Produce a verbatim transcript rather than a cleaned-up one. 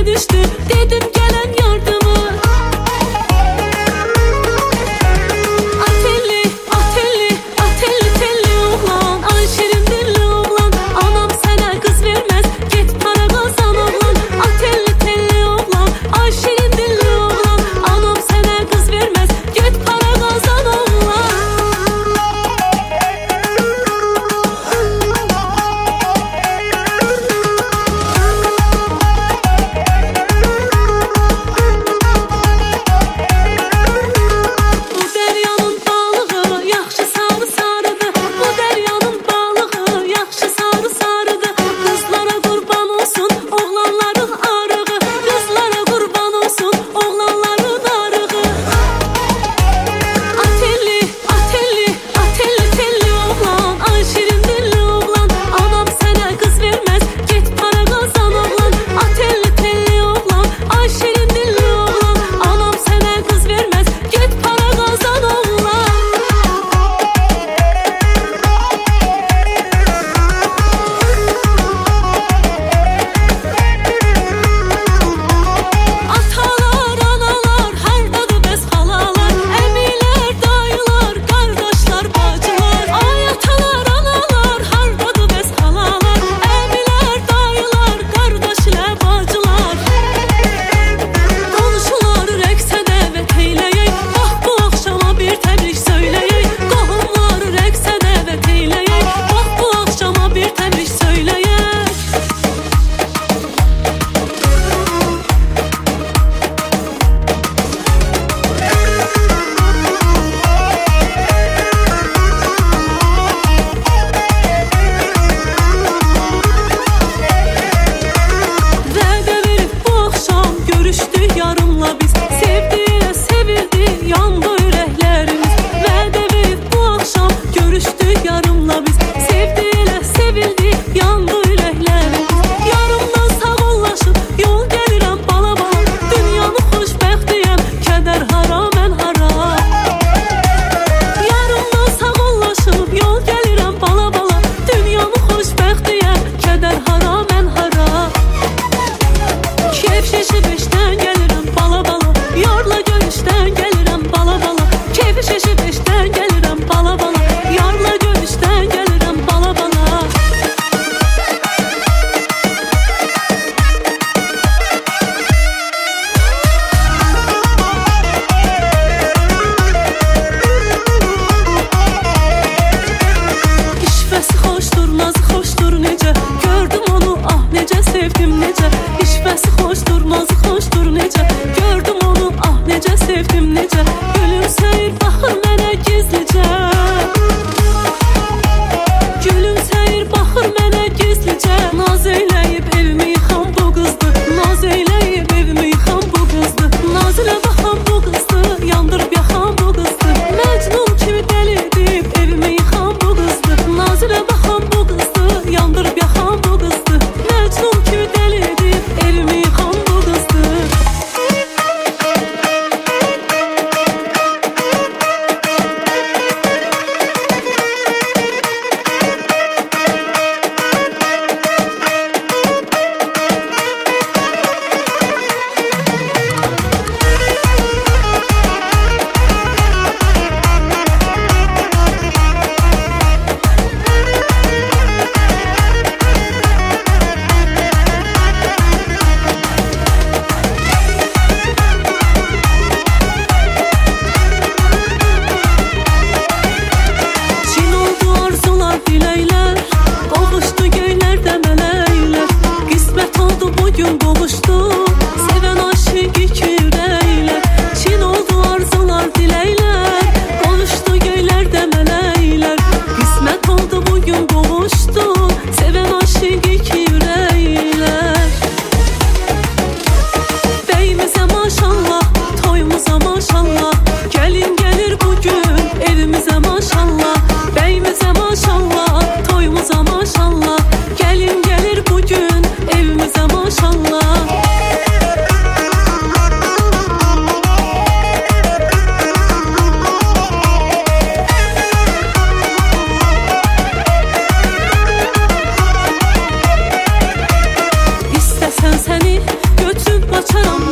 düştü, dedim gelen yardımı. Atelli, atelli, atelli telli oğlan, ay şirin dilli oğlan, anam sana kız vermez, git para kazan oğlan. Atelli telli oğlan, ay şirin dilli oğlan, anam sana kız vermez, git para kazan oğlan. Bu deryanın balığı yaxşı sarı sarıdır, bu deryanın balığı yaxşı sarı sarıdır. Kızlara qurban olsun oğlanların arığı, kızlara qurban olsun oğlanların arığı. Atelli, atelli, atelli telli oğlan, ay şirin dilli oğlan, anam sana kız vermez, git para kazan oğlan. Atelli telli oğlan, ay şirin dilli oğlan, anam sana kız vermez, git para kazan oğlan. Atalar, analar, hardadır bəs xalalar, əmilər, dayılar, qardaşlar, bacılar. Ay atalar, analar, hardadır bəs xalalar, əmilər, dayılar, qardaşlar, bacılar. Qonşular rəqsə dəvət eyləyək, bax bu axşama bir təbrik söyləyək. Qohumlar rəqsə dəvət eyləyək, bax bu axşama bir təbrik söyləyək. Vədə verib bu axşam görüşdük yarımla biz, sevdiyə sevildi yandı ürəklərimiz. Vədə verib bu axşam görüşdük yarımla biz, sevdiyə sevildi yandı ürəklərimiz. Yarımdan sağollaşıb yol gəlirəm bala bala, dünyanı xoşbəxtiyəm, kədər hara mən hara. Yarımdan sağollaşıb yol gəlirəm bala bala, dünyanı xoşbəxtiyəm, kədər hara mən hara. Keyf şeşib eşdən gəlirəm bala bala, yarla görüşdən gəlirəm bala bala. Keyf şeşib eşdən gəlirəm bala bala, yarla görüşdən gəlirəm bala bala. İşvəsi xoşdur, nazı xoşdur necə, gördüm onu ah necə sevdim necə. İşvəsi xoşdur, nazı xoşdur necə, gördüm onu ah necə sevdim necə. Gülümsəyir baxır mənə gizlicə, gülümsəyir baxır mənə gizlicə. Naz eyləyib evimi yıxan bu qızdır, naz eyləyib evimi yıxan bu qızdır. Nazilə baxan bu qızdır, yandırıb yaxan bu qızdır. Məcnun kimi dəli edib evimi yıxan bu qızdır. Nazilə baxan bu qızdır, yandırıb yaxan bu qızdır. Məcnun kimi dəli edib evimi yıxan bu qızdır. açaram